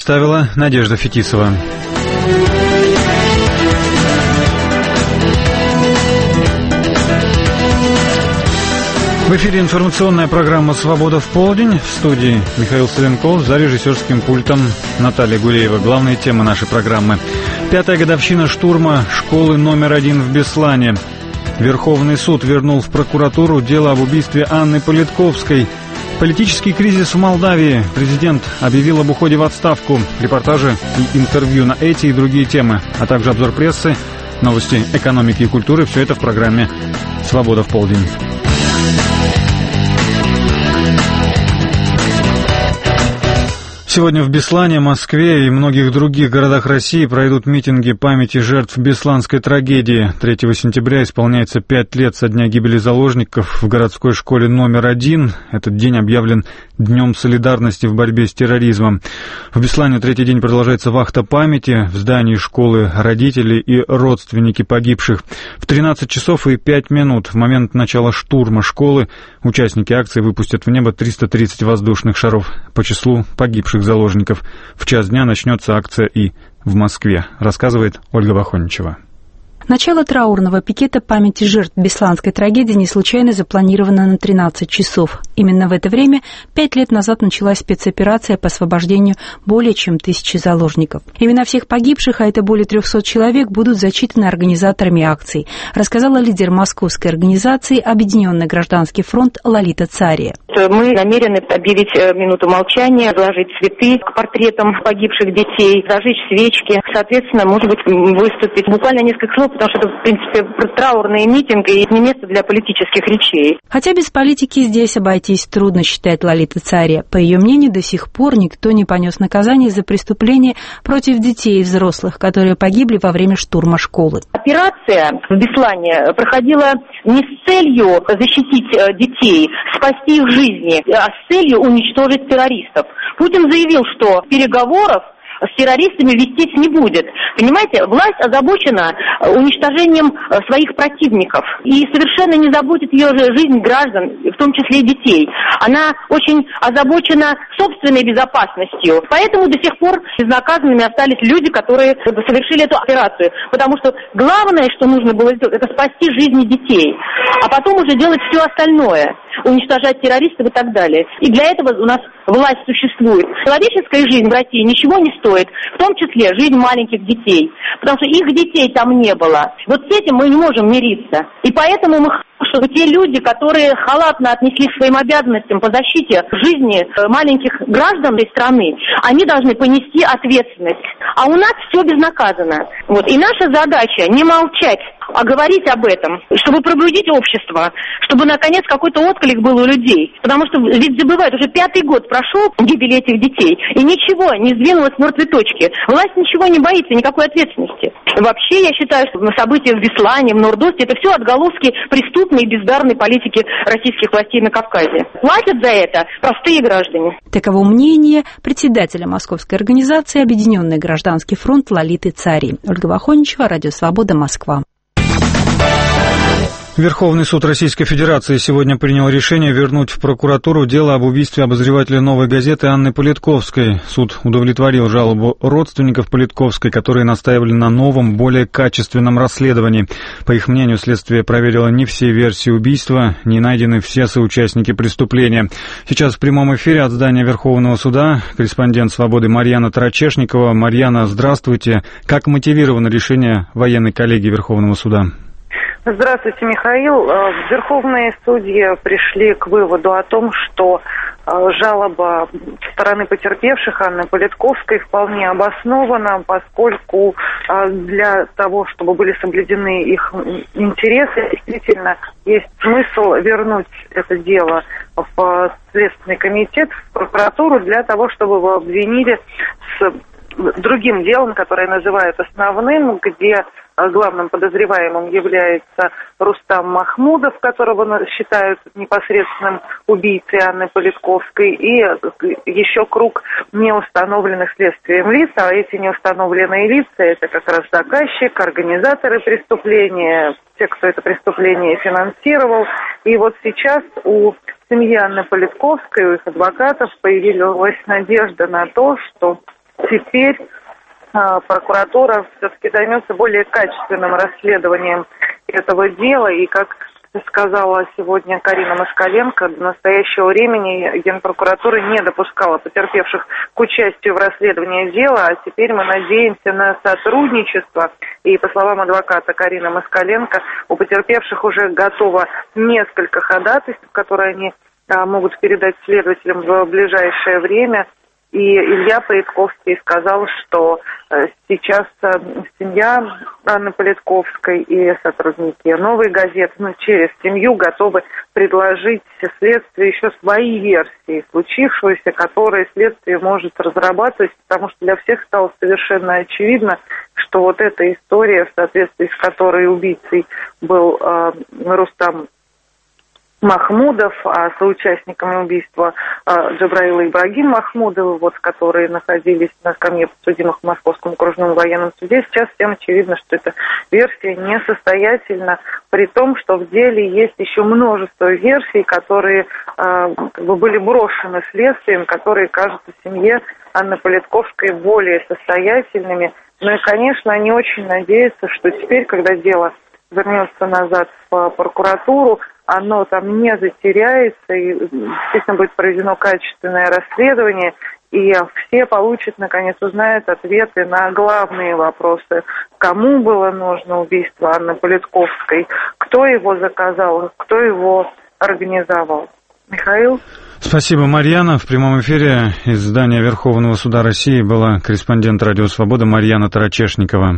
представила Надежда Фетисова. В эфире информационная программа «Свобода в полдень». В студии Михаил Соленков, за режиссерским пультом Наталья Гулеева. Главные темы нашей программы. 5-я годовщина штурма школы номер 1 в Беслане. Верховный суд вернул в прокуратуру дело об убийстве Анны Политковской. Политический кризис в Молдавии. Президент объявил об уходе в отставку. Репортажи и интервью на эти и другие темы, а также обзор прессы, новости экономики и культуры. Все это в программе «Свобода в полдень». Сегодня в Беслане, Москве и многих других городах России пройдут митинги памяти жертв бесланской трагедии. 3 сентября исполняется 5 лет со дня гибели заложников в городской школе номер 1. Этот день объявлен Днем солидарности в борьбе с терроризмом. В Беслане 3-й день продолжается вахта памяти. В здании школы родители и родственники погибших. В 13 часов и 5 минут в момент начала штурма школы участники акции выпустят в небо 330 воздушных шаров по числу погибших заложников. В час дня начнется акция и в Москве, рассказывает Ольга Вахоничева. Начало траурного пикета памяти жертв бесланской трагедии не случайно запланировано на 13 часов. Именно в это время 5 лет назад началась спецоперация по освобождению более чем 1000 заложников. Имена всех погибших, а это более 300 человек, будут зачитаны организаторами акций, рассказала лидер московской организации «Объединенный гражданский фронт» Лолита Цария. Мы намерены объявить минуту молчания, положить цветы к портретам погибших детей, зажечь свечки. Соответственно, может быть, выступить буквально несколько слов, потому что это, в принципе, траурный митинг и не место для политических речей. Хотя без политики здесь обойтись трудно, считает Лолита Цария. По ее мнению, до сих пор никто не понес наказание за преступления против детей и взрослых, которые погибли во время штурма школы. Операция в Беслане проходила не с целью защитить детей, спасти их жизни, а с целью уничтожить террористов. Путин заявил, что переговоров с террористами вестись не будет. Понимаете, власть озабочена уничтожением своих противников и совершенно не заботит ее жизнь граждан, в том числе и детей. Она очень озабочена собственной безопасностью. Поэтому до сих пор безнаказанными остались люди, которые совершили эту операцию. Потому что главное, что нужно было сделать, это спасти жизни детей. А потом уже делать все остальное. Уничтожать террористов и так далее. И для этого у нас власть существует. Человеческая жизнь в России ничего не стоит, в том числе жизнь маленьких детей. Потому что их детей там не было. Вот с этим мы не можем мириться. И поэтому мы чтобы те люди, которые халатно отнеслись к своим обязанностям по защите жизни маленьких граждан этой страны, они должны понести ответственность. А у нас все безнаказанно. Вот. И наша задача не молчать, а говорить об этом, чтобы пробудить общество, чтобы, наконец, какой-то отклик был у людей. Потому что ведь забывают, уже 5-й год прошел гибели этих детей, и ничего не сдвинулось с мертвой точки. Власть ничего не боится, никакой ответственности. Вообще, я считаю, что события в Беслане, в Нордосте, это все отголоски преступной и бездарной политики российских властей на Кавказе. Платят за это простые граждане. Таково мнение председателя московской организации «Объединенный гражданский фронт» Лолиты Царии. Ольга Вахоничева, Радио Свобода, Москва. Верховный суд Российской Федерации сегодня принял решение вернуть в прокуратуру дело об убийстве обозревателя «Новой газеты» Анны Политковской. Суд удовлетворил жалобу родственников Политковской, которые настаивали на новом, более качественном расследовании. По их мнению, следствие проверило не все версии убийства, не найдены все соучастники преступления. Сейчас в прямом эфире от здания Верховного суда корреспондент «Свободы» Марьяна Тарачешникова. Марьяна, здравствуйте. Как мотивировано решение военной коллегии Верховного суда? Здравствуйте, Михаил. Верховные судьи пришли к выводу о том, что жалоба стороны потерпевших Анны Политковской вполне обоснована, поскольку для того, чтобы были соблюдены их интересы, действительно есть смысл вернуть это дело в Следственный комитет, в прокуратуру, для того, чтобы его обвинили с другим делом, которое называют основным, где главным подозреваемым является Рустам Махмудов, которого считают непосредственным убийцей Анны Политковской, и еще круг неустановленных следствием лиц, а эти неустановленные лица – это как раз заказчик, организаторы преступления, те, кто это преступление финансировал. И вот сейчас у семьи Анны Политковской, у их адвокатов появилась надежда на то, что теперь прокуратура все-таки займется более качественным расследованием этого дела. И, как сказала сегодня Карина Москаленко, до настоящего времени Генпрокуратура не допускала потерпевших к участию в расследовании дела, а теперь мы надеемся на сотрудничество. И, по словам адвоката Карины Москаленко, у потерпевших уже готово несколько ходатайств, которые они могут передать следователям в ближайшее время. И Илья Политковский сказал, что сейчас семья Анны Политковской и сотрудники «Новой газеты», через семью готовы предложить следствию еще свои версии случившегося, которые следствие может разрабатывать, потому что для всех стало совершенно очевидно, что вот эта история, в соответствии с которой убийцей был Рустам Махмудов, а соучастниками убийства Джабраила Ибрагим Махмудова, которые находились на скамье подсудимых в Московском окружном военном суде, сейчас всем очевидно, что эта версия несостоятельна, при том, что в деле есть еще множество версий, которые были брошены следствием, которые кажутся семье Анны Политковской более состоятельными. Ну и, конечно, они очень надеются, что теперь, когда дело вернется назад в прокуратуру, оно там не затеряется, и действительно будет проведено качественное расследование, и все получат, наконец, узнают ответы на главные вопросы. Кому было нужно убийство Анны Политковской, кто его заказал, кто его организовал. Михаил? Спасибо, Марьяна. В прямом эфире из здания Верховного суда России была корреспондент «Радио Свобода» Марьяна Тарачешникова.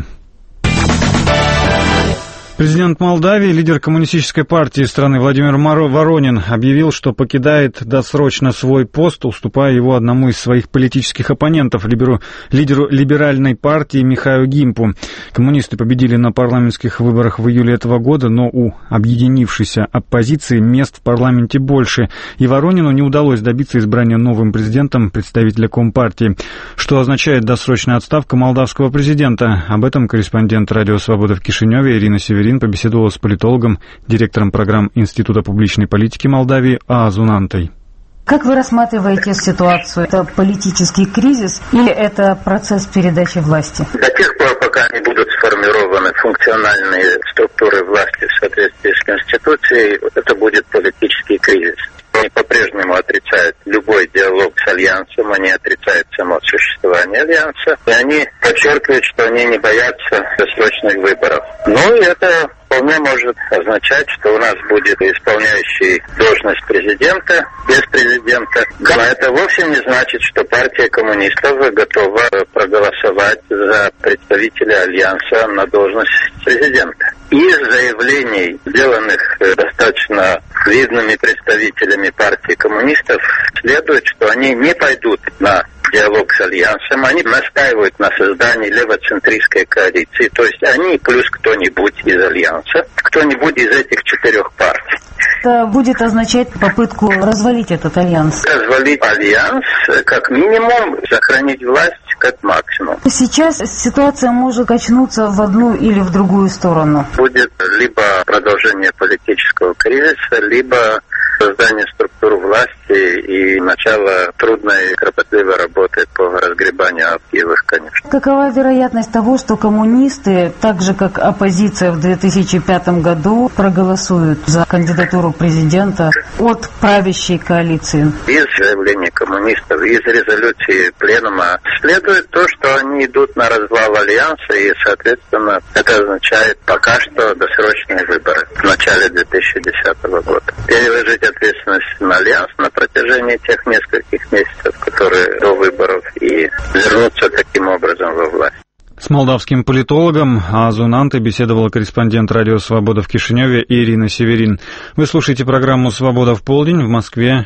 Президент Молдавии, лидер коммунистической партии страны Владимир Воронин объявил, что покидает досрочно свой пост, уступая его одному из своих политических оппонентов, лидеру либеральной партии Михаилу Гимпу. Коммунисты победили на парламентских выборах в июле этого года, но у объединившейся оппозиции мест в парламенте больше, и Воронину не удалось добиться избрания новым президентом представителя Компартии. Что означает досрочная отставка молдавского президента? Об этом корреспондент «Радио Свобода» в Кишиневе Ирина Северин побеседовала с политологом, директором программ Института публичной политики Молдавии Аазу Нантой. Как вы рассматриваете ситуацию? Это политический кризис или это процесс передачи власти? До тех пор, пока не будут сформированы функциональные структуры власти в соответствии с Конституцией, это будет политический кризис. Они по-прежнему отрицают любой диалог с Альянсом, они отрицают само существование Альянса, и они подчеркивают, что они не боятся досрочных выборов. Ну и это вполне может означать, что у нас будет исполняющий должность президента без президента. Но это вовсе не значит, что партия коммунистов готова проголосовать за представителя Альянса на должность президента. Из заявлений, сделанных достаточно видными представителями партии коммунистов, следует, что они не пойдут на диалог с Альянсом, они настаивают на создании левоцентристской коалиции, то есть они плюс кто-нибудь из Альянса, кто-нибудь из этих 4 партий. Это будет означать попытку развалить этот альянс. Развалить альянс, как минимум, сохранить власть как максимум. Сейчас ситуация может качнуться в одну или в другую сторону. Будет либо продолжение политического кризиса, либо создание структур власти и начало трудной и кропотливой работы по разгребанию объявых, конечно. Какова вероятность того, что коммунисты, так же как оппозиция в 2005 году, проголосуют за кандидатуру президента от правящей коалиции? Из заявления коммунистов, из резолюции пленума следует то, что они идут на развал Альянса, и, соответственно, это означает пока что досрочные выборы в начале 2010 года. Переложить ответственность на Альянс на протяжении тех нескольких месяцев, которые до выборов, и вернуться таким образом во власть. С молдавским политологом Аазу Нантой беседовала корреспондент «Радио Свобода» в Кишиневе Ирина Северин. Вы слушаете программу «Свобода в полдень», в Москве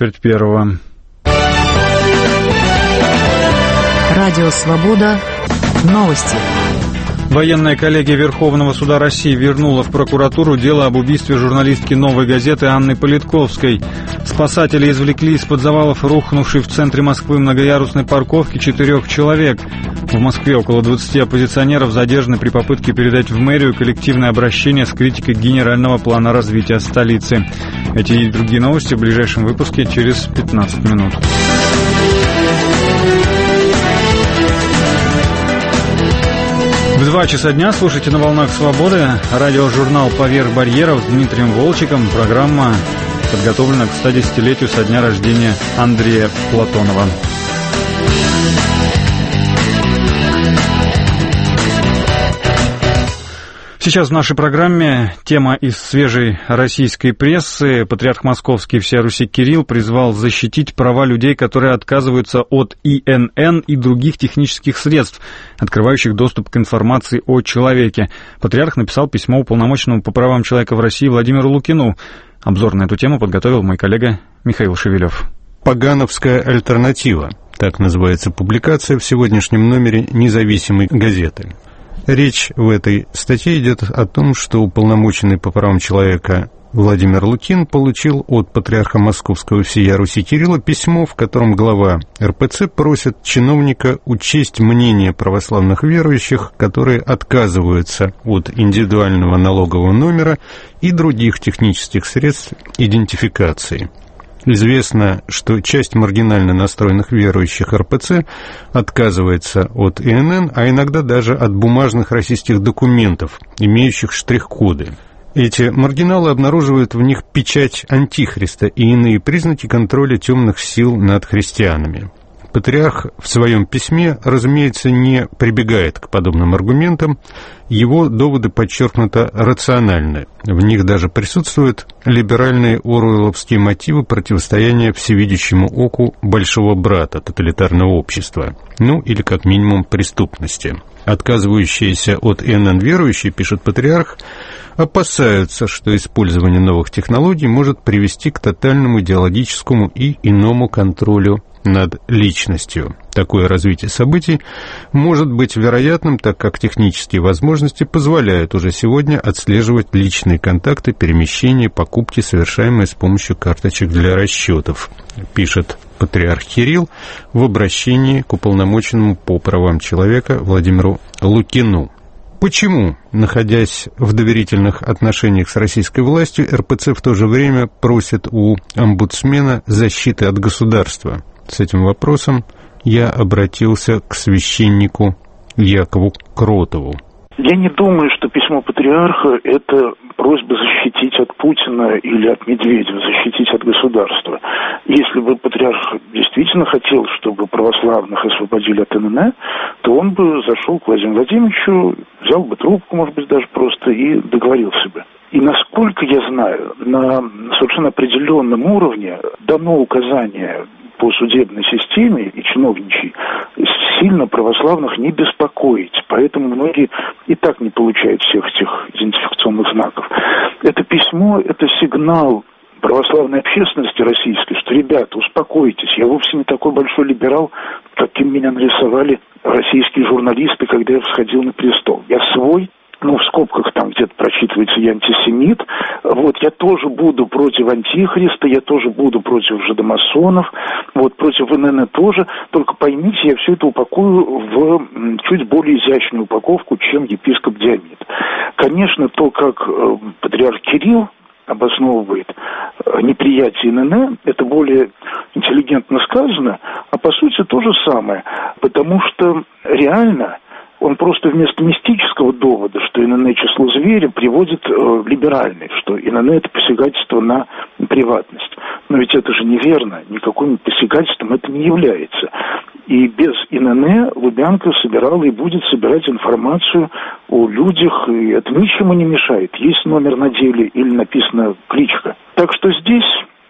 9:45. Радио Свобода. Новости. Военная коллегия Верховного суда России вернула в прокуратуру дело об убийстве журналистки «Новой газеты» Анны Политковской. Спасатели извлекли из-под завалов рухнувшей в центре Москвы многоярусной парковки 4 человек. В Москве около 20 оппозиционеров задержаны при попытке передать в мэрию коллективное обращение с критикой генерального плана развития столицы. Эти и другие новости в ближайшем выпуске через 15 минут. 2 часа дня слушайте на волнах свободы. Радиожурнал «Поверх барьеров» с Дмитрием Волчиком. Программа подготовлена к 110-летию со дня рождения Андрея Платонова. Сейчас в нашей программе тема из свежей российской прессы. Патриарх Московский всея Руси Кирилл призвал защитить права людей, которые отказываются от ИНН и других технических средств, открывающих доступ к информации о человеке. Патриарх написал письмо уполномоченному по правам человека в России Владимиру Лукину. Обзор на эту тему подготовил мой коллега Михаил Шевелев. «Пагановская альтернатива» — так называется публикация в сегодняшнем номере «Независимой газеты». Речь в этой статье идет о том, что уполномоченный по правам человека Владимир Лукин получил от патриарха Московского всея Руси Кирилла письмо, в котором глава РПЦ просит чиновника учесть мнение православных верующих, которые отказываются от индивидуального налогового номера и других технических средств идентификации. Известно, что часть маргинально настроенных верующих РПЦ отказывается от ИНН, а иногда даже от бумажных российских документов, имеющих штрих-коды. Эти маргиналы обнаруживают в них печать Антихриста и иные признаки контроля темных сил над христианами. Патриарх в своем письме, разумеется, не прибегает к подобным аргументам. Его доводы подчеркнуто рациональны. В них даже присутствуют либеральные оруэлловские мотивы противостояния всевидящему оку большого брата тоталитарного общества, ну или как минимум преступности. Отказывающиеся от ИНН верующие, пишет патриарх, опасаются, что использование новых технологий может привести к тотальному идеологическому и иному контролю над личностью. Такое развитие событий может быть вероятным, так как технические возможности позволяют уже сегодня отслеживать личные контакты, перемещения, покупки, совершаемые с помощью карточек для расчетов, пишет патриарх Кирилл в обращении к уполномоченному по правам человека Владимиру Лукину. Почему, находясь в доверительных отношениях с российской властью, РПЦ в то же время просит у омбудсмена защиты от государства? С этим вопросом я обратился к священнику Якову Кротову. Я не думаю, что письмо патриарха – это просьба защитить от Путина или от Медведева, защитить от государства. Если бы патриарх действительно хотел, чтобы православных освободили от ИНН, то он бы зашел к Владимиру Владимировичу, взял бы трубку, может быть, даже просто, и договорился бы. И насколько я знаю, на совершенно определенном уровне дано указание по судебной системе и чиновничьей сильно православных не беспокоить. Поэтому многие и так не получают всех этих идентификационных знаков. Это письмо, это сигнал православной общественности российской, что, ребята, успокойтесь, я вовсе не такой большой либерал, каким меня нарисовали российские журналисты, когда я всходил на престол. Я свой. В скобках там где-то прочитывается «я антисемит». Я тоже буду против Антихриста, я тоже буду против жидомасонов, против ИНН тоже. Только поймите, я все это упакую в чуть более изящную упаковку, чем епископ Дионид. Конечно, то, как патриарх Кирилл обосновывает неприятие ИНН, это более интеллигентно сказано, а по сути то же самое. Потому что реально он просто вместо мистического довода, что ИНН число зверя, приводит либеральный, что ИНН это посягательство на приватность. Но ведь это же неверно, никаким посягательством это не является. И без ИНН Лубянка собирала и будет собирать информацию о людях, и это ничему не мешает. Есть номер на деле или написана кличка. Так что здесь,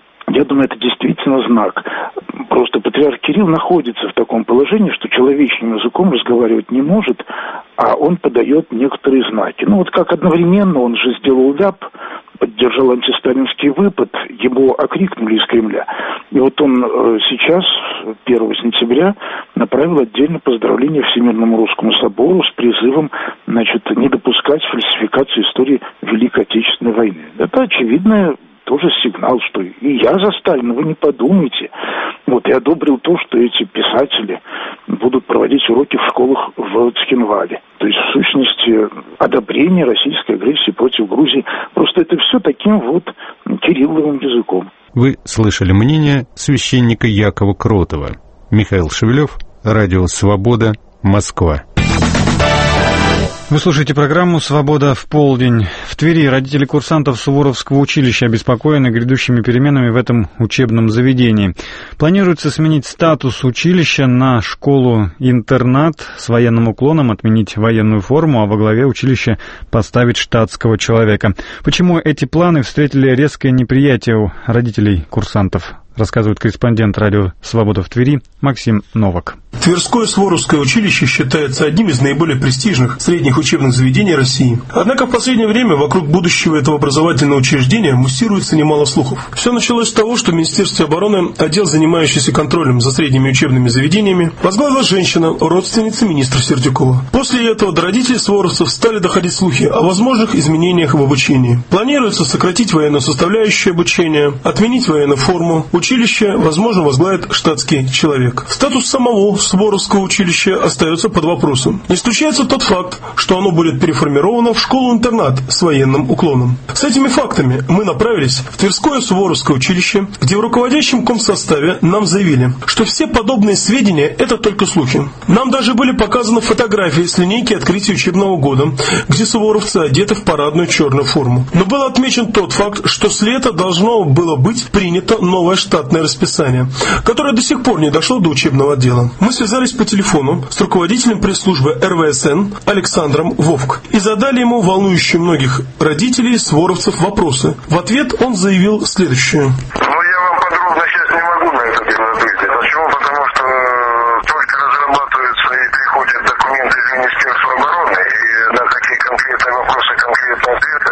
я думаю, это действительно знак. Просто патриарх Кирилл находится в таком положении, что человечным языком разговаривать не может, а он подает некоторые знаки. Как одновременно он же сделал ляп, поддержал антисталинский выпад, его окрикнули из Кремля. И он сейчас, 1 сентября, направил отдельное поздравление Всемирному Русскому Собору с призывом, не допускать фальсификации истории Великой Отечественной войны. Это очевидное тоже сигнал, что и я за Сталина, вы не подумайте. И одобрил то, что эти писатели будут проводить уроки в школах в Цхинвале. То есть, в сущности, одобрение российской агрессии против Грузии. Просто это все таким кирилловым языком. Вы слышали мнение священника Якова Кротова. Михаил Шевелев, Радио Свобода, Москва. Вы слушаете программу «Свобода в полдень». В Твери родители курсантов Суворовского училища обеспокоены грядущими переменами в этом учебном заведении. Планируется сменить статус училища на школу-интернат с военным уклоном, отменить военную форму, а во главе училища поставить штатского человека. Почему эти планы встретили резкое неприятие у родителей курсантов? Рассказывает корреспондент радио «Свобода» в Твери Максим Новак. Тверское Суворовское училище считается одним из наиболее престижных средних учебных заведений России. Однако в последнее время вокруг будущего этого образовательного учреждения муссируется немало слухов. Все началось с того, что в Министерстве обороны отдел, занимающийся контролем за средними учебными заведениями, возглавила женщина, родственница министра Сердюкова. После этого до родителей суворовцев стали доходить слухи о возможных изменениях в обучении. Планируется сократить военную составляющую обучения, отменить военную форму. Училище, возможно, возглавит штатский человек. Статус самого Суворовского училища остается под вопросом. Не исключается тот факт, что оно будет переформировано в школу-интернат с военным уклоном. С этими фактами мы направились в Тверское Суворовское училище, где в руководящем комсоставе нам заявили, что все подобные сведения – это только слухи. Нам даже были показаны фотографии с линейки открытия учебного года, где суворовцы одеты в парадную черную форму. Но был отмечен тот факт, что с лета должно было быть принято новое штатное расписание, которое до сих пор не дошло до учебного отдела. Мы связались по телефону с руководителем пресс-службы РВСН Александром Вовк и задали ему волнующие многих родителей суворовцев вопросы. В ответ он заявил следующее. Я вам подробно сейчас не могу на это дело ответить. Почему? Потому что только разрабатываются и приходят документы из Министерства обороны, и на такие конкретные вопросы, конкретные ответы,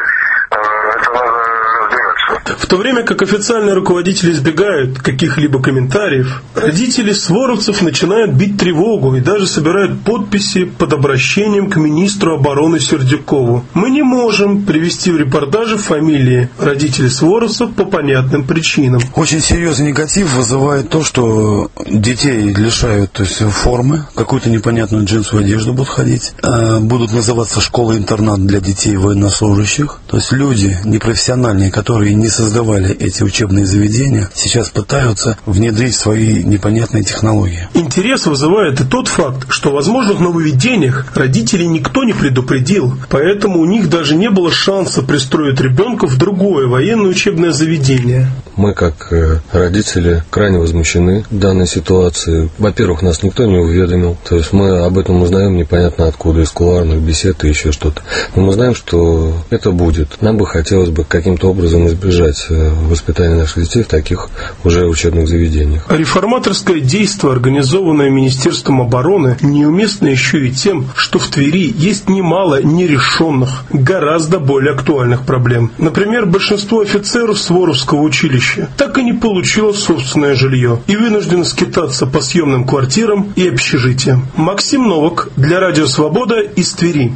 это надо разбираться. В то время как официальные руководители избегают каких-либо комментариев, родители суворовцев начинают бить тревогу и даже собирают подписи под обращением к министру обороны Сердюкову. Мы не можем привести в репортаже фамилии родителей суворовцев по понятным причинам. Очень серьезный негатив вызывает то, что детей лишают, то есть формы, какую-то непонятную джинсовую одежду будут ходить, будут называться школа-интернат для детей военнослужащих. То есть люди непрофессиональные, которые не создавали эти учебные заведения, сейчас пытаются внедрить свои непонятные технологии. Интерес вызывает и тот факт, что о возможных нововведениях родителей никто не предупредил, поэтому у них даже не было шанса пристроить ребенка в другое военное учебное заведение. Мы, как родители, крайне возмущены данной ситуацией. Во-первых, нас никто не уведомил, то есть мы об этом узнаем непонятно откуда, из кулуарных бесед и еще что-то. Но мы знаем, что это будет. Нам бы хотелось бы каким-то образом избежать воспитания наших детей в таких уже учебных заведениях. Реформаторское действие, организованное Министерством обороны, неуместно еще и тем, что в Твери есть немало нерешенных, гораздо более актуальных проблем. Например, большинство офицеров Суворовского училища так и не получило собственное жилье и вынуждено скитаться по съемным квартирам и общежитиям. Максим Новак для Радио Свобода из Твери.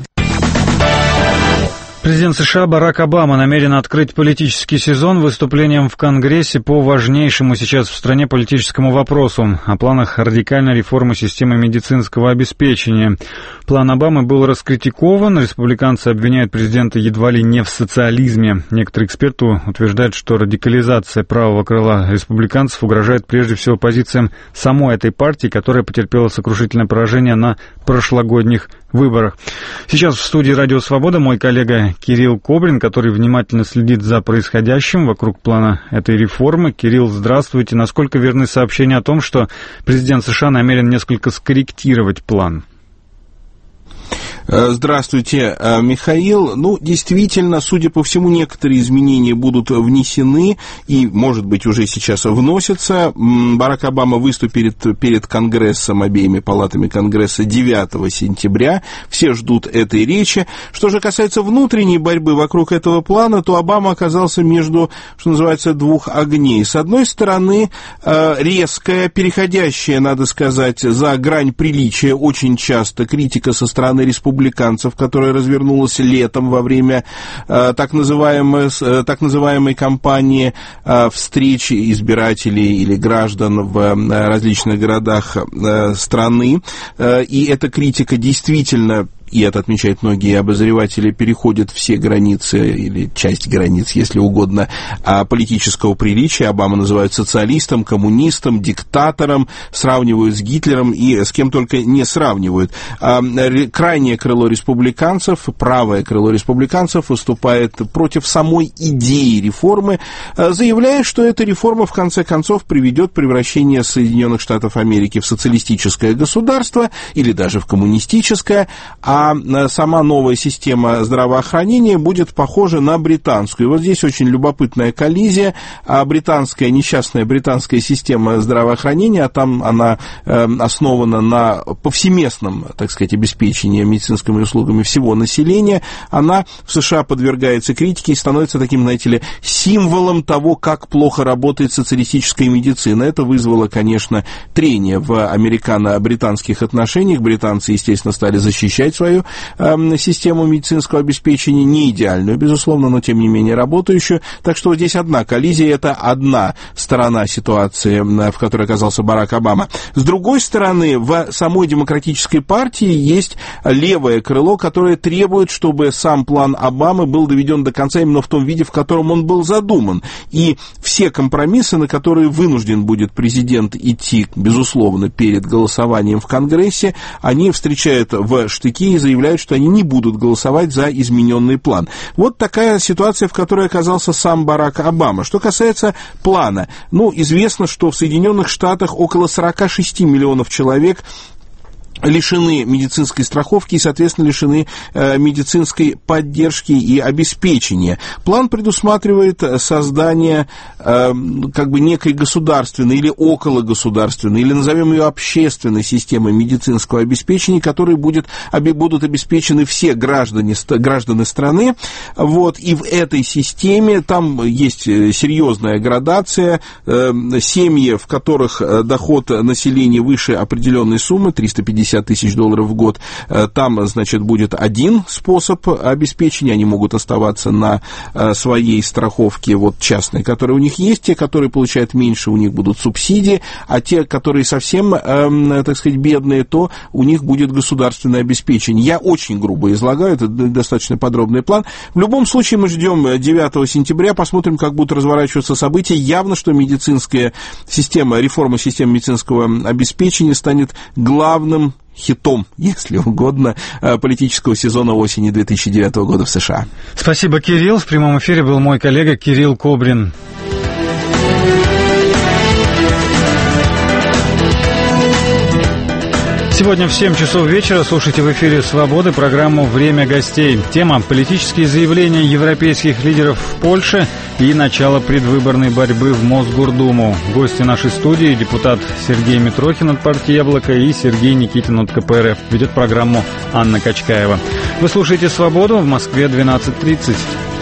Президент США Барак Обама намерен открыть политический сезон выступлением в Конгрессе по важнейшему сейчас в стране политическому вопросу о планах радикальной реформы системы медицинского обеспечения. План Обамы был раскритикован, республиканцы обвиняют президента едва ли не в социализме. Некоторые эксперты утверждают, что радикализация правого крыла республиканцев угрожает прежде всего позициям самой этой партии, которая потерпела сокрушительное поражение на прошлогодних выборах. Сейчас в студии «Радио Свобода» мой коллега Кирилл Кобрин, который внимательно следит за происходящим вокруг плана этой реформы. Кирилл, здравствуйте. Насколько верны сообщения о том, что президент США намерен несколько скорректировать план? Здравствуйте, Михаил. Действительно, судя по всему, некоторые изменения будут внесены и, может быть, уже сейчас вносятся. Барак Обама выступит перед Конгрессом, обеими палатами Конгресса 9 сентября. Все ждут этой речи. Что же касается внутренней борьбы вокруг этого плана, то Обама оказался между, что называется, двух огней. С одной стороны, резкая, переходящая, надо сказать, за грань приличия, очень часто критика со стороны республиканцев, которая развернулась летом во время так называемой кампании встречи избирателей или граждан в различных городах страны. И эта критика действительно и это отмечают многие обозреватели, переходит все границы, или часть границ, если угодно, политического приличия. Обаму называют социалистом, коммунистом, диктатором, сравнивают с Гитлером и с кем только не сравнивают. Крайнее крыло республиканцев, правое крыло республиканцев выступает против самой идеи реформы, заявляя, что эта реформа в конце концов приведет к превращению Соединенных Штатов Америки в социалистическое государство или даже в коммунистическое, а сама новая система здравоохранения будет похожа на британскую. И вот здесь очень любопытная коллизия. Несчастная британская система здравоохранения, а там она основана на повсеместном, так сказать, обеспечении медицинскими услугами всего населения, она в США подвергается критике и становится таким, знаете ли, символом того, как плохо работает социалистическая медицина. Это вызвало, конечно, трение в американо-британских отношениях. Британцы, естественно, стали защищать свою систему медицинского обеспечения, не идеальную, безусловно, но, тем не менее, работающую. Так что вот здесь одна коллизия, это одна сторона ситуации, в которой оказался Барак Обама. С другой стороны, в самой демократической партии есть левое крыло, которое требует, чтобы сам план Обамы был доведен до конца именно в том виде, в котором он был задуман. И все компромиссы, на которые вынужден будет президент идти, безусловно, перед голосованием в Конгрессе, они встречают в штыки и заявляют, что они не будут голосовать за измененный план. Вот такая ситуация, в которой оказался сам Барак Обама. Что касается плана, известно, что в Соединенных Штатах около 46 миллионов человек лишены медицинской страховки и, соответственно, лишены медицинской поддержки и обеспечения. План предусматривает создание некой государственной или окологосударственной, или назовем ее общественной системы медицинского обеспечения, которой будут обеспечены все граждане страны. Вот, и в этой системе там есть серьезная градация. Семьи, в которых доход населения выше определенной суммы, 350 тысяч долларов в год, там, значит, будет один способ обеспечения, они могут оставаться на своей страховке частной, которая у них есть, те, которые получают меньше, у них будут субсидии, а те, которые совсем, так сказать, бедные, то у них будет государственное обеспечение. Я очень грубо излагаю, это достаточно подробный план. В любом случае мы ждем 9 сентября, посмотрим, как будут разворачиваться события. Явно, что медицинская система, реформа системы медицинского обеспечения станет главным хитом, если угодно, политического сезона осени 2009 года в США. Спасибо, Кирилл. В прямом эфире был мой коллега Кирилл Кобрин. Сегодня в 7 часов вечера слушайте в эфире «Свободы» программу «Время гостей». Тема – политические заявления европейских лидеров в Польше и начало предвыборной борьбы в Мосгордуму. Гости нашей студии – депутат Сергей Митрохин от партии «Яблоко» и Сергей Никитин от КПРФ. Ведет программу Анна Качкаева. Вы слушаете «Свободу», в Москве 12:30.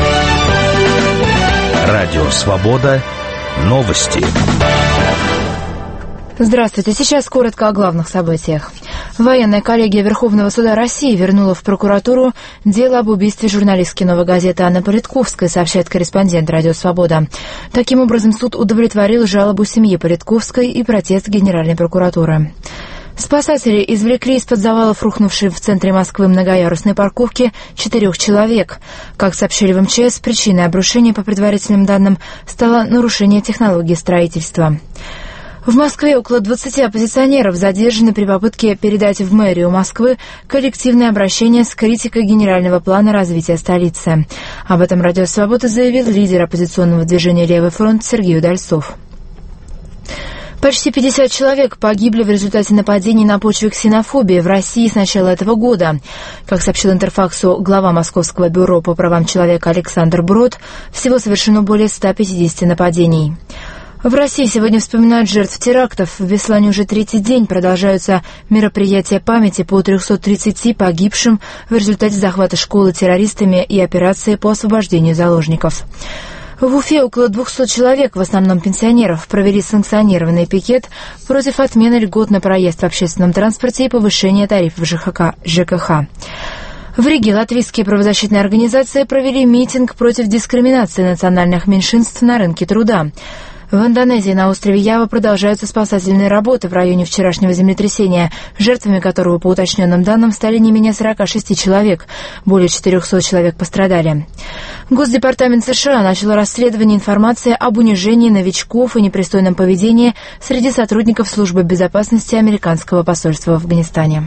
Радио «Свобода». Новости. Здравствуйте. Сейчас коротко о главных событиях. Военная коллегия Верховного суда России вернула в прокуратуру дело об убийстве журналистки «Новой газеты» Анны Политковской, сообщает корреспондент «Радио Свобода». Таким образом, суд удовлетворил жалобу семьи Политковской и протест Генеральной прокуратуры. Спасатели извлекли из-под завалов рухнувшей в центре Москвы многоярусной парковки 4 человек. Как сообщили в МЧС, причиной обрушения, по предварительным данным, стало нарушение технологии строительства. В Москве около 20 оппозиционеров задержаны при попытке передать в мэрию Москвы коллективное обращение с критикой генерального плана развития столицы. Об этом Радио Свобода заявил лидер оппозиционного движения «Левый фронт» Сергей Удальцов. Почти 50 человек погибли в результате нападений на почве ксенофобии в России с начала этого года. Как сообщил Интерфаксу глава Московского бюро по правам человека Александр Брод, всего совершено более 150 нападений. В России сегодня вспоминают жертв терактов. В Беслане уже 3-й день продолжаются мероприятия памяти по 330 погибшим в результате захвата школы террористами и операции по освобождению заложников. В Уфе около 200 человек, в основном пенсионеров, провели санкционированный пикет против отмены льгот на проезд в общественном транспорте и повышения тарифов ЖКХ. В Риге латвийские правозащитные организации провели митинг против дискриминации национальных меньшинств на рынке труда. В Индонезии на острове Ява продолжаются спасательные работы в районе вчерашнего землетрясения, жертвами которого, по уточненным данным, стали не менее 46 человек. Более 400 человек пострадали. Госдепартамент США начал расследование информации об унижении новичков и непристойном поведении среди сотрудников службы безопасности американского посольства в Афганистане.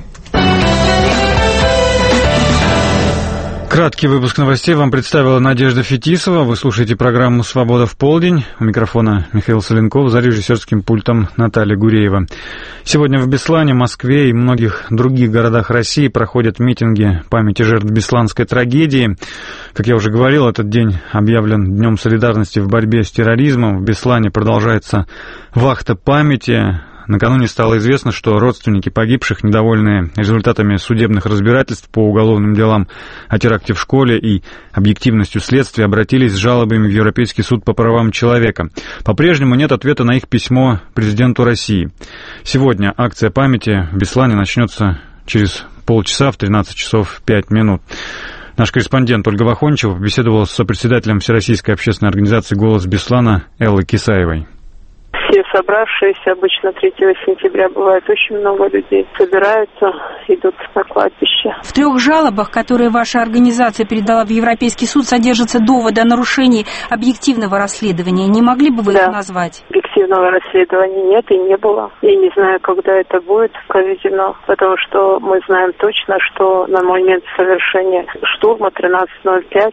Краткий выпуск новостей вам представила Надежда Фетисова. Вы слушаете программу «Свобода в полдень». У микрофона Михаил Соленков, за режиссерским пультом Наталья Гуреева. Сегодня в Беслане, Москве и многих других городах России проходят митинги памяти жертв Бесланской трагедии. Как я уже говорил, этот день объявлен Днем солидарности в борьбе с терроризмом. В Беслане продолжается вахта памяти. Накануне стало известно, что родственники погибших, недовольные результатами судебных разбирательств по уголовным делам о теракте в школе и объективностью следствия, обратились с жалобами в Европейский суд по правам человека. По-прежнему нет ответа на их письмо президенту России. Сегодня акция памяти в Беслане начнется через полчаса в 13 часов 5 минут. Наш корреспондент Ольга Вахончева беседовала с сопредседателем Всероссийской общественной организации «Голос Беслана» Эллой Кисаевой. Все собравшиеся, обычно 3 сентября бывает очень много людей, собираются, идут на кладбище. В 3 жалобах, которые ваша организация передала в Европейский суд, содержатся доводы о нарушении объективного расследования. Не могли бы вы их назвать? Объективного расследования нет и не было. Я не знаю, когда это будет проведено, потому что мы знаем точно, что на момент совершения штурма 13:05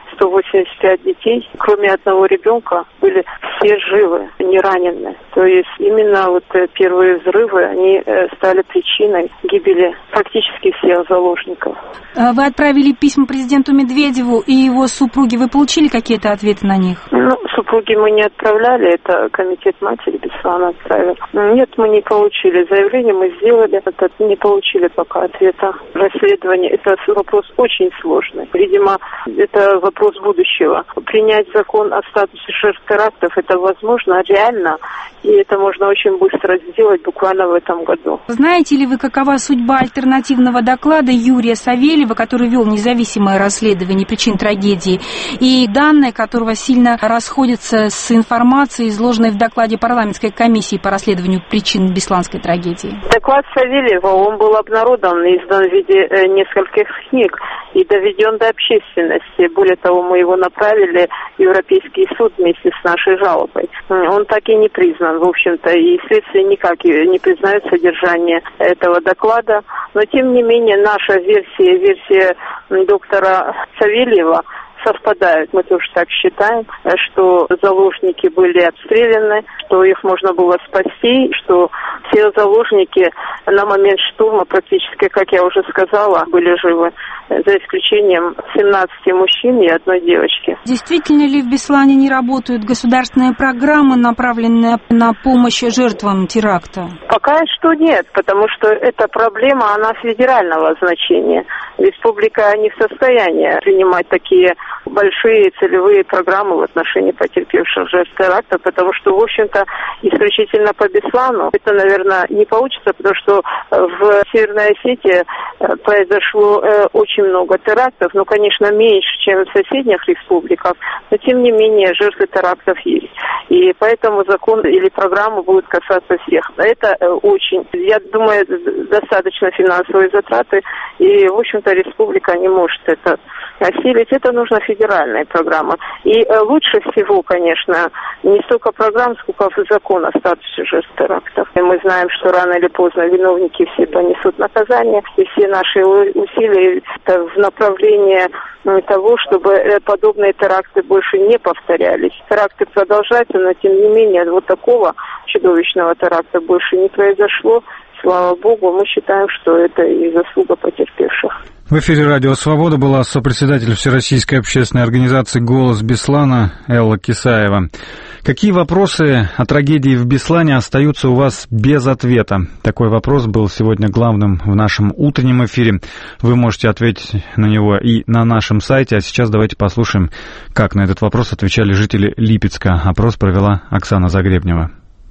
185 детей, кроме одного ребенка, были все живы, не ранены. То есть именно вот первые взрывы, они стали причиной гибели практически всех заложников. Вы отправили письма президенту Медведеву и его супруге. Вы получили какие-то ответы на них? Супруги мы не отправляли, это комитет матери Беслана отправил. Нет, мы не получили. Заявление мы сделали, не получили пока ответа. Расследование, это вопрос очень сложный. Видимо, это вопрос будущего. Принять закон о статусе жертв терактов, это возможно, реально, и это можно очень быстро сделать буквально в этом году. Знаете ли вы, какова судьба альтернативного доклада Юрия Савельева, который вел независимое расследование причин трагедии, и данные которого сильно расходятся с информацией, изложенной в докладе парламентской комиссии по расследованию причин Бесланской трагедии? Доклад Савельева, он был обнародован, издан в виде нескольких книг и доведен до общественности. Более того, мы его направили в Европейский суд вместе с нашей жалобой. Он так и не признан, в общем-то, и следствие никак не признает содержание этого доклада. Но, тем не менее, наша версия доктора Савельева совпадают. Мы тоже так считаем, что заложники были обстреляны, что их можно было спасти, что все заложники на момент штурма практически, как я уже сказала, были живы, за исключением 17 мужчин и 1 девочки. Действительно ли в Беслане не работают государственные программы, направленные на помощь жертвам теракта? Пока что нет, потому что эта проблема, она федерального значения. Республика не в состоянии принимать такие большие целевые программы в отношении потерпевших жертв теракта, потому что, в общем-то, исключительно по Беслану это, наверное, не получится, потому что в Северной Осетии произошло очень много терактов, конечно, меньше, чем в соседних республиках, но, тем не менее, жертвы терактов есть. И поэтому закон или программа будут касаться всех. Это очень, я думаю, достаточно финансовые затраты, и, в общем-то, республика не может это осилить. Это нужна федеральная программа. И лучше всего, конечно, не столько программ, сколько закон о статусе жертв терактов. И мы знаем, что рано или поздно виновники все понесут наказание, и все наши усилия в направлении того, чтобы подобные теракты больше не повторялись. Теракты продолжаются, но тем не менее вот такого чудовищного теракта больше не произошло. Слава Богу, мы считаем, что это и заслуга потерпевших. В эфире «Радио Свобода» была сопредседатель Всероссийской общественной организации «Голос Беслана» Элла Кисаева. Какие вопросы о трагедии в Беслане остаются у вас без ответа? Такой вопрос был сегодня главным в нашем утреннем эфире. Вы можете ответить на него и на нашем сайте. А сейчас давайте послушаем, как на этот вопрос отвечали жители Липецка. Опрос провела Оксана Загребнева.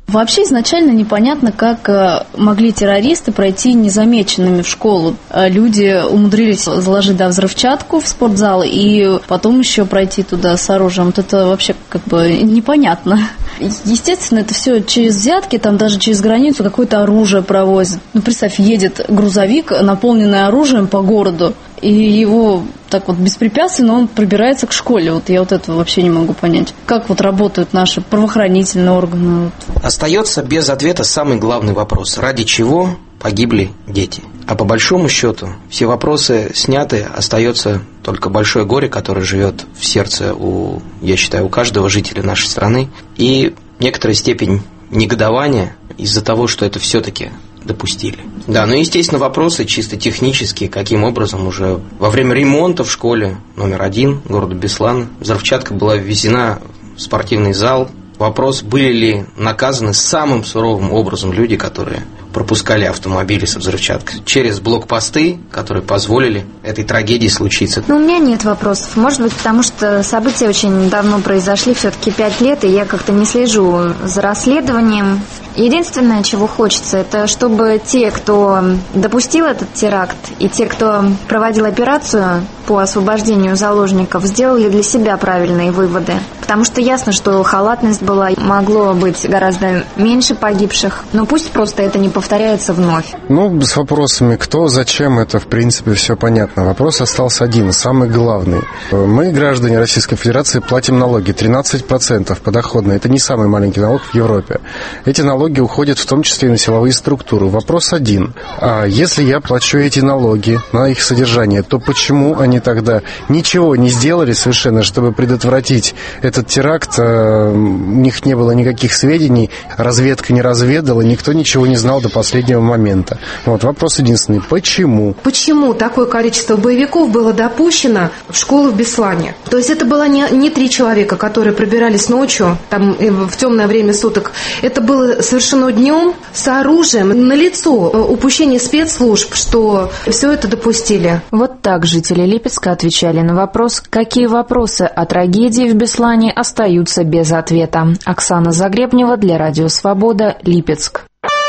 Вообще изначально непонятно, как могли террористы пройти незамеченными в школу. Люди умудрились заложить взрывчатку в спортзал и потом еще пройти туда с оружием. Вот это вообще как бы непонятно. Естественно, это все через взятки, там даже через границу какое-то оружие провозят. Ну, представь, едет грузовик, наполненный оружием по городу, и его так вот беспрепятственно он пробирается к школе. Вот я вот этого вообще не могу понять. Как вот работают наши правоохранительные органы? Остается без ответа самый главный вопрос. Ради чего погибли дети? А по большому счету все вопросы сняты, остается только большое горе, которое живет в сердце, я считаю, у каждого жителя нашей страны. И некоторая степень негодования из-за того, что это все-таки допустили. Да, ну, естественно, вопросы чисто технические, каким образом уже во время ремонта в школе номер 1 города Беслана взрывчатка была ввезена в спортивный зал. Вопрос, были ли наказаны самым суровым образом люди, которые пропускали автомобили со взрывчаткой через блокпосты, которые позволили этой трагедии случиться. У меня нет вопросов. Может быть, потому что события очень давно произошли, все-таки 5 лет, и я как-то не слежу за расследованием. Единственное, чего хочется, это чтобы те, кто допустил этот теракт, и те, кто проводил операцию по освобождению заложников, сделали для себя правильные выводы. Потому что ясно, что халатность была, могло быть гораздо меньше погибших, но пусть просто это не повторяется вновь. С вопросами кто, зачем, это в принципе все понятно. Вопрос остался один, самый главный. Мы, граждане Российской Федерации, платим налоги 13% подоходные. Это не самый маленький налог в Европе. Эти налоги уходят в том числе и на силовые структуры. Вопрос один. А если я плачу эти налоги на их содержание, то почему они тогда ничего не сделали совершенно, чтобы предотвратить этот теракт? У них не было никаких сведений, разведка не разведала, никто ничего не знал до последнего момента. Вопрос единственный. Почему? Почему такое количество боевиков было допущено в школу в Беслане? То есть это было не 3 человека, которые пробирались ночью, там, в темное время суток. Это было совершено днем с оружием. Налицо упущение спецслужб, что все это допустили. Вот так жители Липецка отвечали на вопрос, какие вопросы о трагедии в Беслане остаются без ответа. Оксана Загребнева для Радио Свобода, Липецк.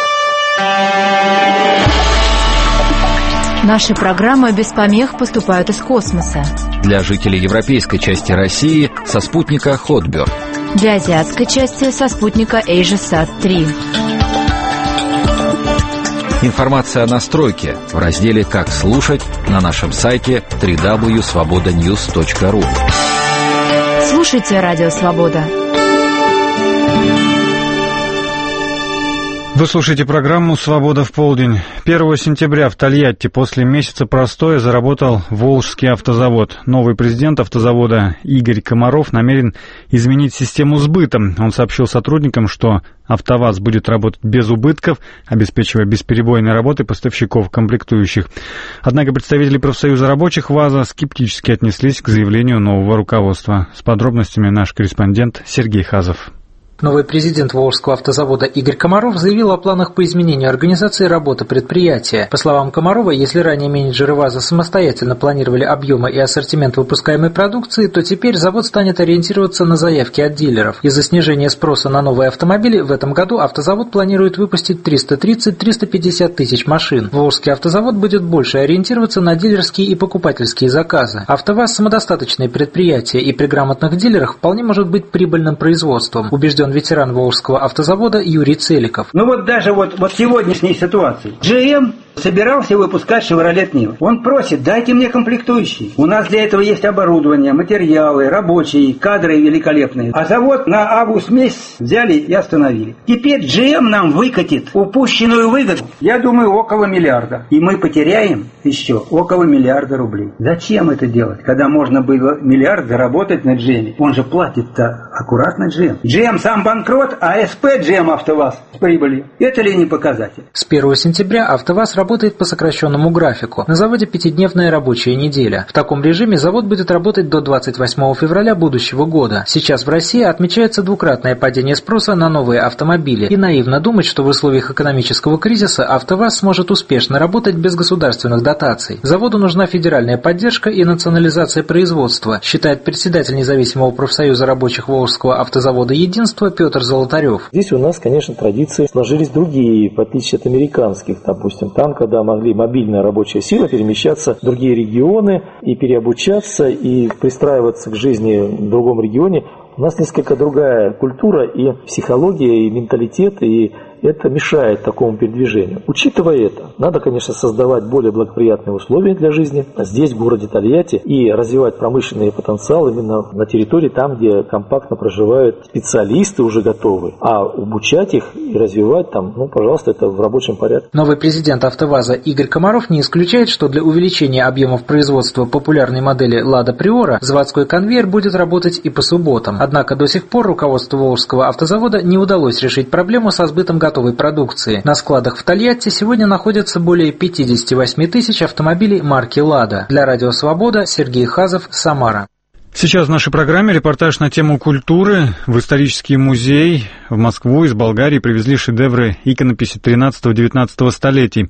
Наши программы без помех поступают из космоса. Для жителей европейской части России со спутника Хотберг. Для азиатской части со спутника AsiaSat-3. Информация о настройке в разделе «Как слушать» на нашем сайте www.svobodanews.ru. Слушайте Радио Свобода. Вы слушаете программу «Свобода в полдень». 1 сентября в Тольятти после месяца простоя заработал Волжский автозавод. Новый президент автозавода Игорь Комаров намерен изменить систему сбыта. Он сообщил сотрудникам, что АвтоВАЗ будет работать без убытков, обеспечивая бесперебойной работой поставщиков комплектующих. Однако представители профсоюза рабочих ВАЗа скептически отнеслись к заявлению нового руководства. С подробностями наш корреспондент Сергей Хазов. Новый президент Волжского автозавода Игорь Комаров заявил о планах по изменению организации работы предприятия. По словам Комарова, если ранее менеджеры ВАЗа самостоятельно планировали объемы и ассортимент выпускаемой продукции, то теперь завод станет ориентироваться на заявки от дилеров. Из-за снижения спроса на новые автомобили в этом году автозавод планирует выпустить 330-350 тысяч машин. Волжский автозавод будет больше ориентироваться на дилерские и покупательские заказы. АвтоВАЗ – самодостаточное предприятие и при грамотных дилерах вполне может быть прибыльным производством, убежден ветеран Волжского автозавода Юрий Целиков. Даже сегодняшней ситуации. GM собирался выпускать Chevrolet Niva. Он просит, дайте мне комплектующие. У нас для этого есть оборудование, материалы, рабочие, кадры великолепные. А завод на август месяц взяли и остановили. Теперь GM нам выкатит упущенную выгоду, я думаю, около миллиарда. И мы потеряем еще около миллиарда рублей. Зачем это делать, когда можно было миллиард заработать на GM? Он же платит-то аккуратно GM. GM сам банкрот, а СП GM АвтоВАЗ с прибылью. Это ли не показатель? С 1 сентября АвтоВАЗ работает по сокращенному графику. На заводе 5-дневная рабочая неделя. В таком режиме завод будет работать до 28 февраля будущего года. Сейчас в России отмечается двукратное падение спроса на новые автомобили. И наивно думать, что в условиях экономического кризиса АвтоВАЗ сможет успешно работать без государственных дотаций. Заводу нужна федеральная поддержка и национализация производства, считает председатель независимого профсоюза рабочих Волжского автозавода «Единство» Кемерово Петр Золотарев. Здесь у нас, конечно, традиции сложились другие, в отличие от американских, допустим, там, когда могли мобильная рабочая сила перемещаться в другие регионы и переобучаться, и пристраиваться к жизни в другом регионе. У нас несколько другая культура и психология, и менталитет, и это мешает такому передвижению. Учитывая это, надо, конечно, создавать более благоприятные условия для жизни здесь, в городе Тольятти, и развивать промышленный потенциал именно на территории, там, где компактно проживают специалисты уже готовы, а обучать их и развивать там, пожалуйста, это в рабочем порядке. Новый президент АвтоВАЗа Игорь Комаров не исключает, что для увеличения объемов производства популярной модели «Лада Приора» заводской конвейер будет работать и по субботам. Однако до сих пор руководству Волжского автозавода не удалось решить проблему со сбытом готовой продукции. На складах в Тольятти сегодня находится более 58 тысяч автомобилей марки «Лада». Для Радио Свобода Сергей Хазов, Самара. Сейчас в нашей программе репортаж на тему культуры. В исторический музей в Москву из Болгарии привезли шедевры иконописи 13-19 столетий.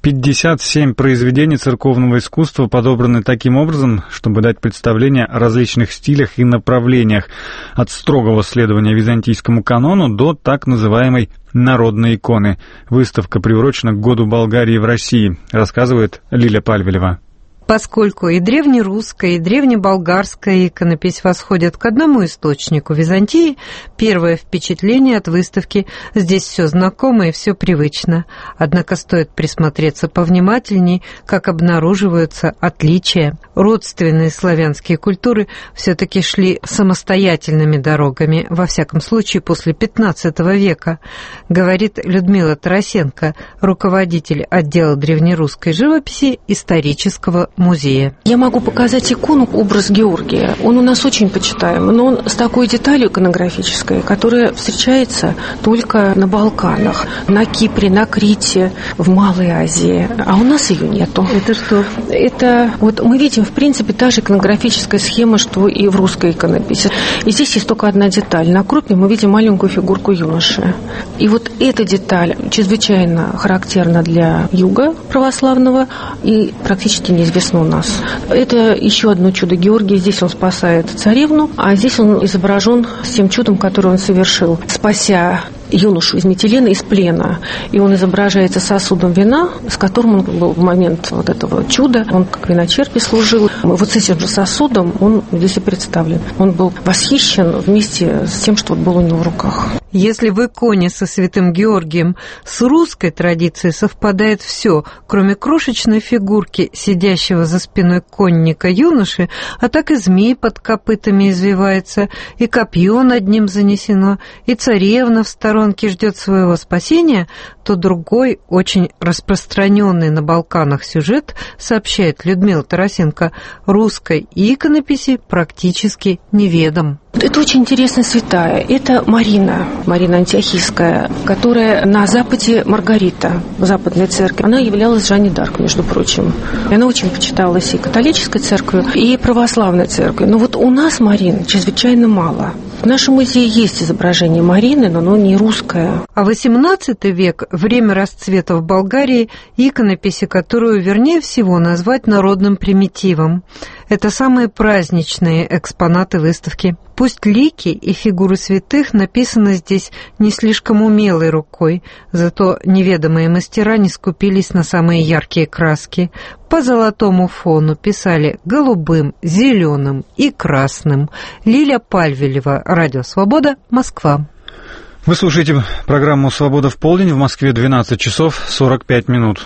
57 произведений церковного искусства подобраны таким образом, чтобы дать представление о различных стилях и направлениях, от строгого следования византийскому канону до так называемой народной иконы. Выставка приурочена к году Болгарии в России, рассказывает Лиля Пальвелева. Поскольку и древнерусская, и древнеболгарская иконопись восходят к одному источнику Византии, первое впечатление от выставки – здесь все знакомо и все привычно. Однако стоит присмотреться повнимательней, как обнаруживаются отличия. Родственные славянские культуры все-таки шли самостоятельными дорогами, во всяком случае после XV века, говорит Людмила Тарасенко, руководитель отдела древнерусской живописи исторического музея. Я могу показать икону, образ Георгия. Он у нас очень почитаем, но он с такой деталью иконографической, которая встречается только на Балканах, на Кипре, на Крите, в Малой Азии. А у нас ее нету. Это что? Это вот мы видим, в принципе, та же иконографическая схема, что и в русской иконописи. И здесь есть только одна деталь. На крупе мы видим маленькую фигурку юноши. И вот эта деталь чрезвычайно характерна для юга православного и практически неизвестна у нас. Это еще одно чудо Георгия. Здесь он спасает царевну, а здесь он изображен с тем чудом, которое он совершил, спася юношу из Митилена, из плена. И он изображается сосудом вина, с которым он был в момент вот этого чуда. Он как виночерпий служил. Вот с этим же сосудом он здесь и представлен. Он был восхищен вместе с тем, что был у него в руках. Если в иконе со святым Георгием с русской традицией совпадает все, кроме крошечной фигурки, сидящего за спиной конника юноши, а так и змей под копытами извивается, и копье над ним занесено, и царевна в сторонке ждет своего спасения, то другой, очень распространенный на Балканах сюжет, сообщает Людмила Тарасенко, русской иконописи практически неведом. Это очень интересная святая. Это Марина Антиохийская, которая на Западе Маргарита, в Западной церкви. Она являлась Жанной д'Арк, между прочим. И она очень почиталась и католической церковью, и православной церковью. Но вот у нас Марин чрезвычайно мало. В нашем музее есть изображение Марины, но оно не русское. А XVIII век – время расцвета в Болгарии иконописи, которую, вернее всего, назвать народным примитивом. Это самые праздничные экспонаты выставки. Пусть лики и фигуры святых написаны здесь не слишком умелой рукой, зато неведомые мастера не скупились на самые яркие краски. По золотому фону писали голубым, зеленым и красным. Лиля Пальвелева, Радио Свобода, Москва. Вы слушаете программу «Свобода в полдень», в Москве 12 часов 45 минут.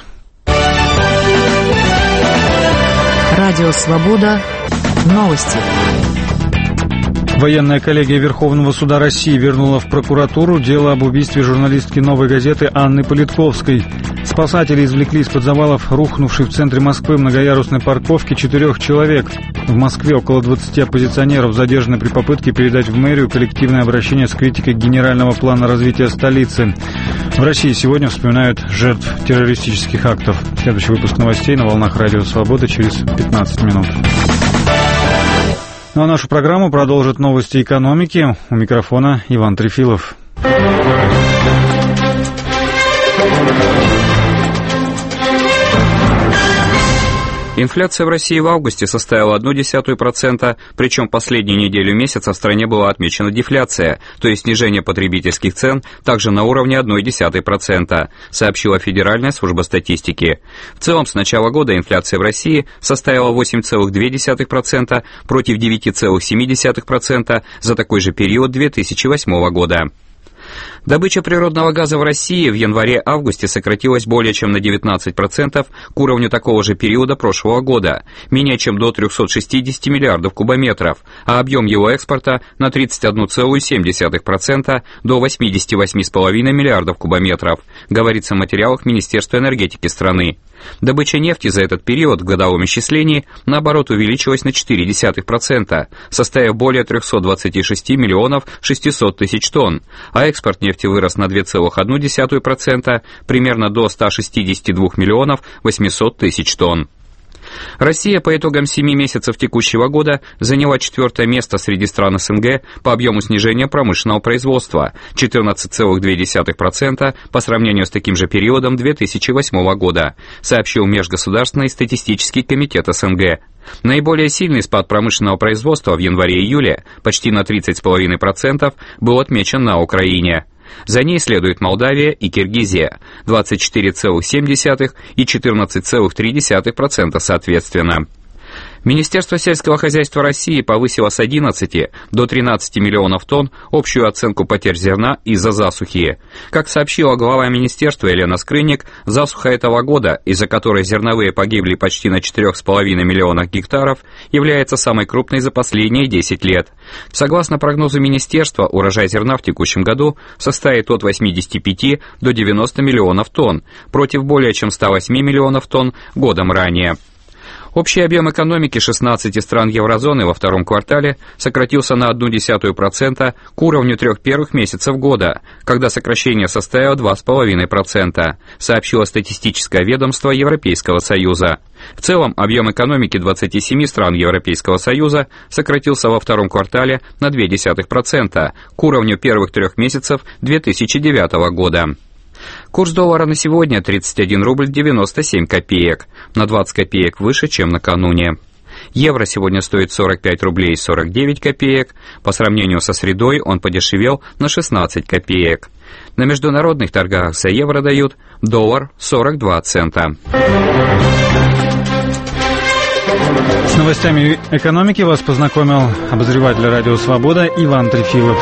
Радио «Свобода». Новости. Военная коллегия Верховного суда России вернула в прокуратуру дело об убийстве журналистки «Новой газеты» Анны Политковской. Спасатели извлекли из-под завалов рухнувшей в центре Москвы многоярусной парковки 4 человек. В Москве около 20 оппозиционеров задержаны при попытке передать в мэрию коллективное обращение с критикой генерального плана развития столицы. В России сегодня вспоминают жертв террористических актов. Следующий выпуск новостей на волнах Радио Свобода через 15 минут. Ну а нашу программу продолжат новости экономики. У микрофона Иван Трефилов. Инфляция в России в августе составила 0,1%, причем последнюю неделю месяца в стране была отмечена дефляция, то есть снижение потребительских цен также на уровне 0,1%, сообщила Федеральная служба статистики. В целом, с начала года инфляция в России составила 8,2% против 9,7% за такой же период 2008 года. Добыча природного газа в России в январе-августе сократилась более чем на 19% к уровню такого же периода прошлого года, менее чем до 360 миллиардов кубометров, а объем его экспорта на 31,7% до 88,5 миллиардов кубометров, говорится в материалах Министерства энергетики страны. Добыча нефти за этот период в годовом исчислении, наоборот, увеличилась на 0,4%, составив более 326 миллионов 600 тысяч тонн, а экспорт нефти вырос на 2,1%, примерно до 162 миллионов 800 тысяч тонн. Россия по итогам 7 месяцев текущего года заняла 4-е место среди стран СНГ по объему снижения промышленного производства – 14,2% по сравнению с таким же периодом 2008 года, сообщил Межгосударственный статистический комитет СНГ. Наиболее сильный спад промышленного производства в январе-июле, почти на 30,5%, был отмечен на Украине. За ней следуют Молдавия и Киргизия – 24,7% и 14,3% соответственно. Министерство сельского хозяйства России повысило с 11 до 13 миллионов тонн общую оценку потерь зерна из-за засухи. Как сообщила глава министерства Елена Скрынник, засуха этого года, из-за которой зерновые погибли почти на 4,5 миллионах гектаров, является самой крупной за последние 10 лет. Согласно прогнозу министерства, урожай зерна в текущем году составит от 85 до 90 миллионов тонн, против более чем 108 миллионов тонн годом ранее. Общий объем экономики 16 стран еврозоны во втором квартале сократился на 0,1% к уровню 3 первых месяцев года, когда сокращение составило 2,5%, сообщило статистическое ведомство Европейского Союза. В целом, объем экономики 27 стран Европейского Союза сократился во втором квартале на 0,2% к уровню первых 3 месяцев 2009 года. Курс доллара на сегодня 31 рубль 97 копеек, на 20 копеек выше, чем накануне. Евро сегодня стоит 45 рублей 49 копеек, по сравнению со средой он подешевел на 16 копеек. На международных торгах за евро дают доллар 42 цента. С новостями экономики вас познакомил обозреватель «Радио Свобода» Иван Трефилов.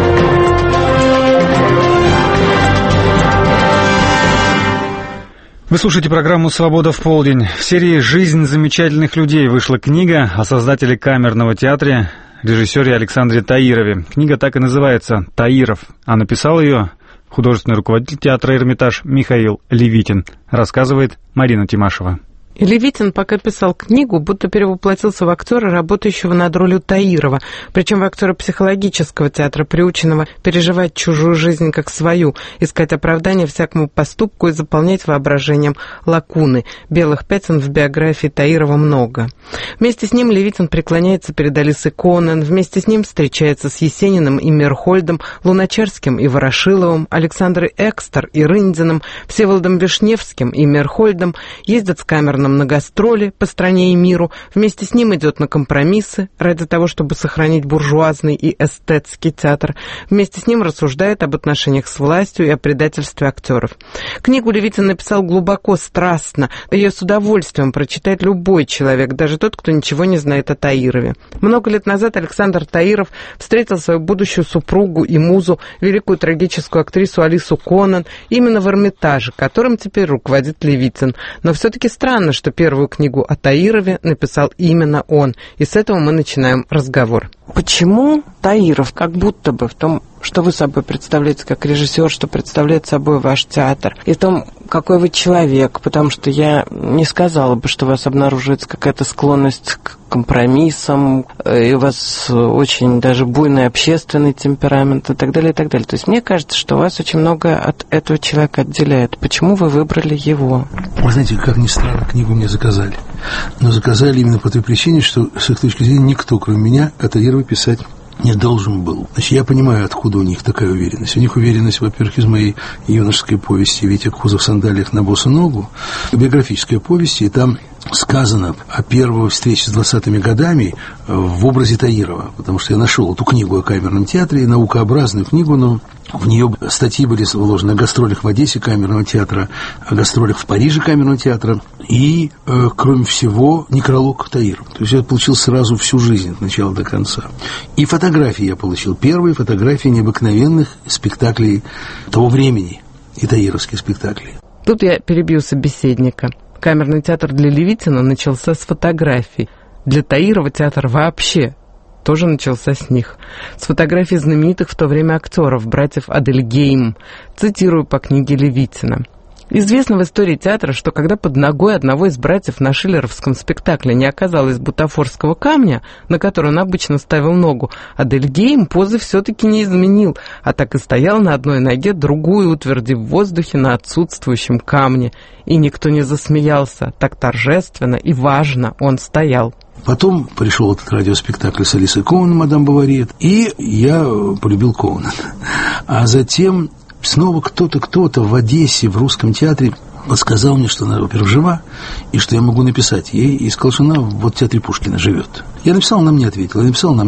Вы слушаете программу «Свобода в полдень». В серии «Жизнь замечательных людей» вышла книга о создателе камерного театра, режиссере Александре Таирове. Книга так и называется «Таиров», а написал ее художественный руководитель театра «Эрмитаж» Михаил Левитин, рассказывает Марина Тимашева. Левитин пока писал книгу, будто перевоплотился в актера, работающего над ролью Таирова, причем в актера психологического театра, приученного переживать чужую жизнь как свою, искать оправдание всякому поступку и заполнять воображением лакуны. Белых пятен в биографии Таирова много. Вместе с ним Левитин преклоняется перед Алисой Конан, вместе с ним встречается с Есениным и Мирхольдом, Луначарским и Ворошиловым, Александрой Экстер и Рындиным, Всеволодом Вишневским и Мирхольдом, ездят с камерным на гастроли по стране и миру, вместе с ним идет на компромиссы ради того, чтобы сохранить буржуазный и эстетский театр, вместе с ним рассуждает об отношениях с властью и о предательстве актеров. Книгу Левитин написал глубоко, страстно, ее с удовольствием прочитает любой человек, даже тот, кто ничего не знает о Таирове. Много лет назад Александр Таиров встретил свою будущую супругу и музу, великую трагическую актрису Алису Конан, именно в Эрмитаже, которым теперь руководит Левитин. Но все-таки странно, что первую книгу о Таирове написал именно он. И с этого мы начинаем разговор. Почему Таиров, как будто бы в том, что вы собой представляете как режиссер, что представляет собой ваш театр, и в том, какой вы человек, потому что я не сказала бы, что у вас обнаруживается какая-то склонность к компромиссам, и у вас очень даже буйный общественный темперамент и так далее, и так далее. То есть мне кажется, что вас очень многое от этого человека отделяет. Почему вы выбрали его? Вы знаете, как ни странно, книгу мне заказали. Но заказали именно по той причине, что, с их точки зрения, никто, кроме меня, о Таирове писать не должен был. Значит, я понимаю, откуда у них такая уверенность. У них уверенность, во-первых, из моей юношеской повести «Витя Кузов в сандалиях на босу ногу», биографическая повесть, и там сказано о первой встрече с 20-ми годами в образе Таирова, потому что я нашел эту книгу о камерном театре, наукообразную книгу, но в нее статьи были вложены о гастролях в Одессе камерного театра, о гастролях в Париже камерного театра и, кроме всего, некролог Таирова. То есть я получил сразу всю жизнь от начала до конца. И фотографии я получил. Первые фотографии необыкновенных спектаклей того времени, и таировские спектакли. Тут я перебью собеседника. Камерный театр для Левитина начался с фотографий. Для Таирова театр вообще тоже начался с них. С фотографий знаменитых в то время актеров, братьев Адельгейм. Цитирую по книге Левитина. Известно в истории театра, что когда под ногой одного из братьев на шиллеровском спектакле не оказалось бутафорского камня, на который он обычно ставил ногу, Адельгейм позы все-таки не изменил, а так и стоял на одной ноге, другую утвердив в воздухе на отсутствующем камне. И никто не засмеялся, так торжественно и важно он стоял. Потом пришел этот радиоспектакль с Алисой Коунен, «Мадам Бавари», и я полюбил Коунен. А затем снова кто-то в Одессе, в русском театре подсказал мне, что она, во-первых, жива, и что я могу написать ей, и сказал, что она вот в театре Пушкина живет. Я написал, она мне ответила,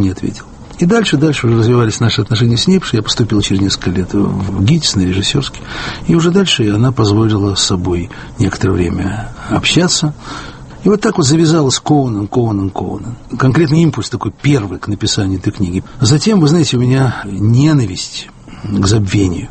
И дальше уже развивались наши отношения с ней, потому что я поступил через несколько лет в ГИТИС на режиссерский, и уже дальше она позволила с собой некоторое время общаться. И вот так вот завязалось Коунен. Конкретный импульс такой первый к написанию этой книги. Затем, вы знаете, у меня ненависть к забвению,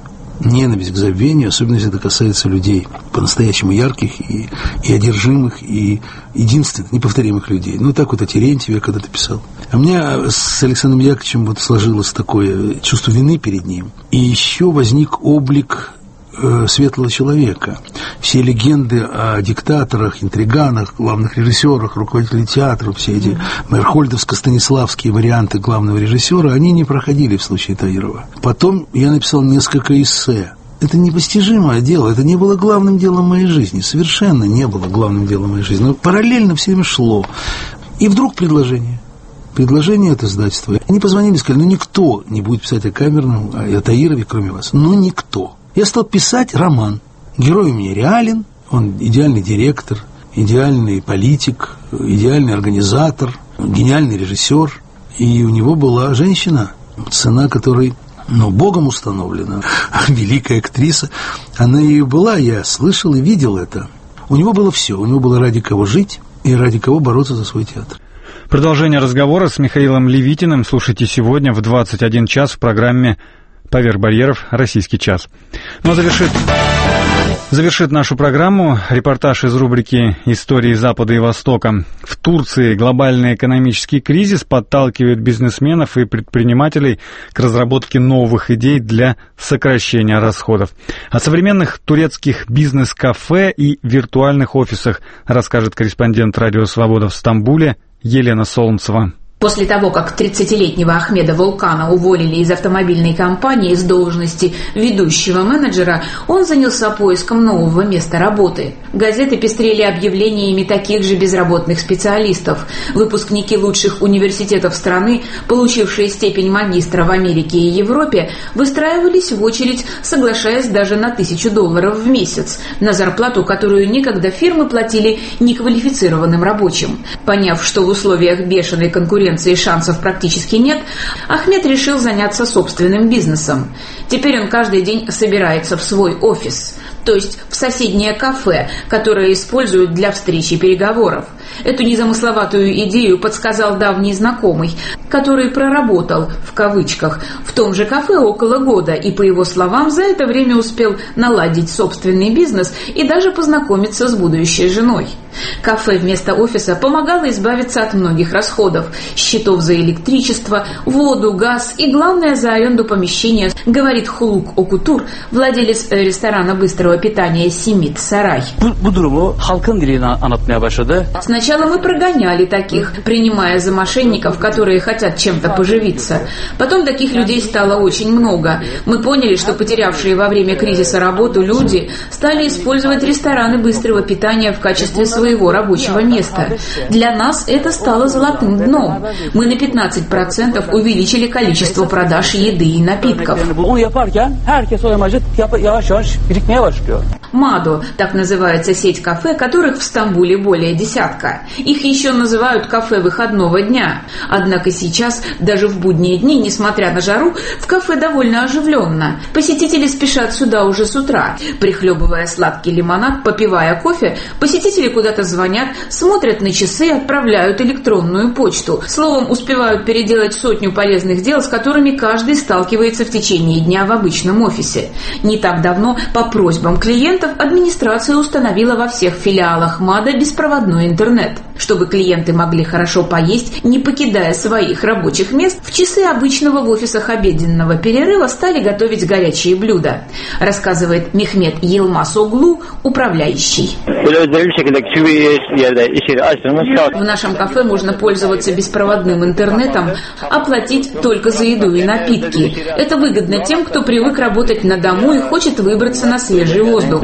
особенно если это касается людей по-настоящему ярких и одержимых, и единственных, неповторимых людей. Ну, так вот о Терентьеве я когда-то писал. А у меня с Александром Яковлевичем вот сложилось такое чувство вины перед ним. И еще возник облик светлого человека. Все легенды о диктаторах, интриганах, главных режиссерах, руководителях театров, все эти мерхольдовско-станиславские варианты главного режиссера, они не проходили в случае Таирова. Потом я написал несколько эссе. Это непостижимое дело, это не было главным делом моей жизни, совершенно не было главным делом моей жизни, но параллельно все время шло. И вдруг предложение от издательства. Они позвонили и сказали, никто не будет писать о камерном, о Таирове, кроме вас. Никто. Я стал писать роман. Герой у меня реален, он идеальный директор, идеальный политик, идеальный организатор, гениальный режиссер. И у него была женщина, цена которой, Богом установлена, великая актриса. Она и была, я слышал и видел это. У него было все, у него было ради кого жить и ради кого бороться за свой театр. Продолжение разговора с Михаилом Левитиным слушайте сегодня в 21 час в программе «Поверх барьеров. Российский час». Но завершит нашу программу репортаж из рубрики «Истории Запада и Востока». В Турции глобальный экономический кризис подталкивает бизнесменов и предпринимателей к разработке новых идей для сокращения расходов. О современных турецких бизнес-кафе и виртуальных офисах расскажет корреспондент «Радио Свобода» в Стамбуле Елена Солнцева. После того, как 30-летнего Ахмеда Волкана уволили из автомобильной компании с должности ведущего менеджера, он занялся поиском нового места работы. Газеты пестрели объявлениями таких же безработных специалистов. Выпускники лучших университетов страны, получившие степень магистра в Америке и Европе, выстраивались в очередь, соглашаясь даже на $1000 в месяц, на зарплату, которую некогда фирмы платили неквалифицированным рабочим. Поняв, что в условиях бешеной конкуренции шансов практически нет, Ахмед решил заняться собственным бизнесом. Теперь он каждый день собирается в свой офис, то есть в соседнее кафе, которое используют для встреч и переговоров. Эту незамысловатую идею подсказал давний знакомый, который проработал, в кавычках, в том же кафе около года и, по его словам, за это время успел наладить собственный бизнес и даже познакомиться с будущей женой. Кафе вместо офиса помогало избавиться от многих расходов, счетов за электричество, воду, газ и, главное, за аренду помещения, говорит Хулук Окутур, владелец ресторана быстрого питания «Симит Сарай». Сначала мы прогоняли таких, принимая за мошенников, которые хотят чем-то поживиться. Потом таких людей стало очень много. Мы поняли, что потерявшие во время кризиса работу люди стали использовать рестораны быстрого питания в качестве своего рабочего места. Для нас это стало золотым дном. Мы на 15% увеличили количество продаж еды и напитков. «Мадо» — так называется сеть кафе, которых в Стамбуле более десятка. Их еще называют кафе выходного дня. Однако сейчас, даже в будние дни, несмотря на жару, в кафе довольно оживленно. Посетители спешат сюда уже с утра. Прихлебывая сладкий лимонад, попивая кофе, посетители куда-то звонят, смотрят на часы и отправляют электронную почту. Словом, успевают переделать сотню полезных дел, с которыми каждый сталкивается в течение дня в обычном офисе. Не так давно, по просьбам клиентов, администрация установила во всех филиалах МАДО беспроводной интернет. Чтобы клиенты могли хорошо поесть, не покидая своих рабочих мест, в часы обычного в офисах обеденного перерыва стали готовить горячие блюда, рассказывает Мехмет Йылмаз-оглу, управляющий. В нашем кафе можно пользоваться беспроводным интернетом, оплатить только за еду и напитки. Это выгодно тем, кто привык работать на дому и хочет выбраться на свежий воздух.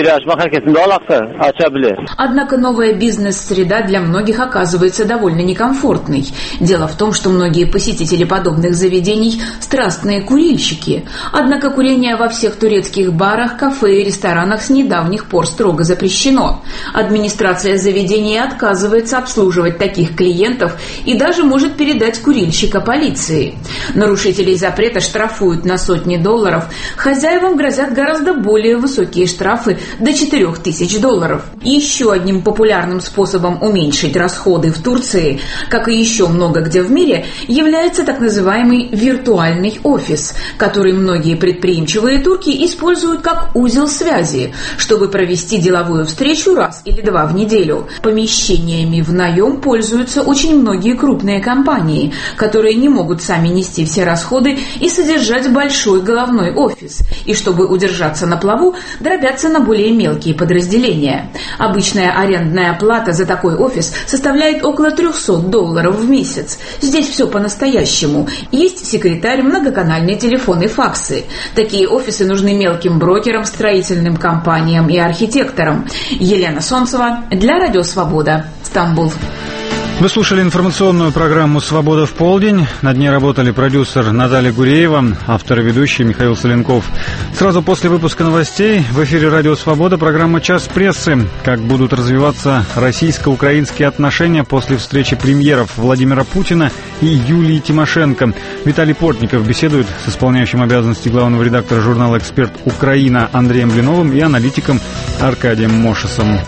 Однако новая бизнес-среда для многих оказывается довольно некомфортной. Дело в том, что многие посетители подобных заведений – страстные курильщики. Однако курение во всех турецких барах, кафе и ресторанах с недавних пор строго запрещено. Администрация заведения отказывается обслуживать таких клиентов и даже может передать курильщика полиции. Нарушителей запрета штрафуют на сотни долларов. Хозяевам грозят гораздо более высокие штрафы до $4000. Еще одним популярным способом уменьшить расходы в Турции, как и еще много где в мире, является так называемый виртуальный офис, который многие предприимчивые турки используют как узел связи, чтобы провести деловую встречу раз или два в неделю. Помещениями в наем пользуются очень многие крупные компании, которые не могут сами нести все расходы и содержать большой головной офис, и чтобы удержаться на плаву, дробятся на более мелкие подразделения. Обычная арендная плата за такой офис составляет около $300 в месяц. Здесь все по-настоящему. Есть секретарь, многоканальный телефон и факсы. Такие офисы нужны мелким брокерам, строительным компаниям и архитекторам. Елена Солнцева для Радио Свобода, Стамбул. Вы слушали информационную программу «Свобода в полдень». Над ней работали продюсер Наталья Гуреева, автор и ведущий Михаил Соленков. Сразу после выпуска новостей в эфире «Радио Свобода» программа «Час прессы». Как будут развиваться российско-украинские отношения после встречи премьеров Владимира Путина и Юлии Тимошенко. Виталий Портников беседует с исполняющим обязанности главного редактора журнала «Эксперт Украина» Андреем Блиновым и аналитиком Аркадием Мошесом.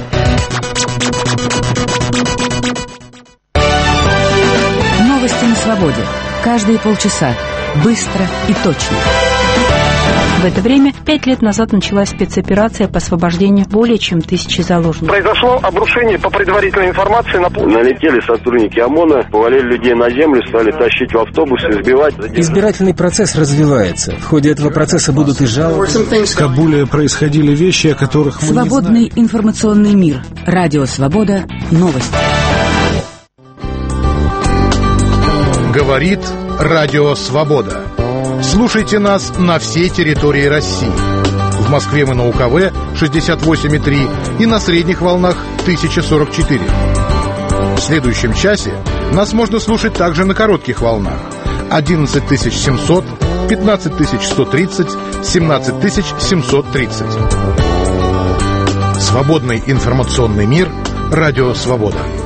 Новости на свободе. Каждые полчаса. Быстро и точно. В это время 5 лет назад началась спецоперация по освобождению более чем 1000 заложников. Произошло обрушение, по предварительной информации. Налетели сотрудники ОМОНа, повалили людей на землю, стали тащить в автобусы, избивать. Избирательный процесс развивается. В ходе этого процесса будут и жалобы. В Кабуле происходили вещи, о которых мы Свободный не знаем. информационный мир. Радио Свобода. Новости. Говорит Радио Свобода. Слушайте нас на всей территории России. В Москве мы на УКВ 68,3 и на средних волнах 1044. В следующем часе нас можно слушать также на коротких волнах 11700, 15130, 17730. Свободный информационный мир. Радио Свобода.